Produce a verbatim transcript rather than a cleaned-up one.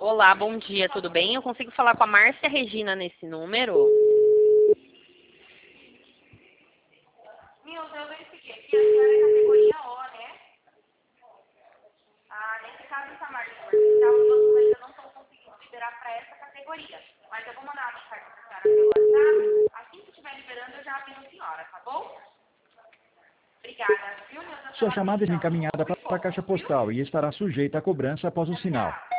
Olá, bom dia, tudo bem? Eu consigo falar com a Márcia Regina nesse número? Nilson, eu verifiquei aqui, a senhora é categoria O, né? Ah, nesse caso, essa marca comercial, os outros ainda não estão conseguindo liberar para essa categoria. Mas eu vou mandar uma mensagem para a senhora pelo WhatsApp. Assim que estiver liberando, eu já aviso a senhora, tá bom? Obrigada, viu, Nilson? Sua chamada é encaminhada para a caixa postal e estará sujeita a cobrança após o sinal.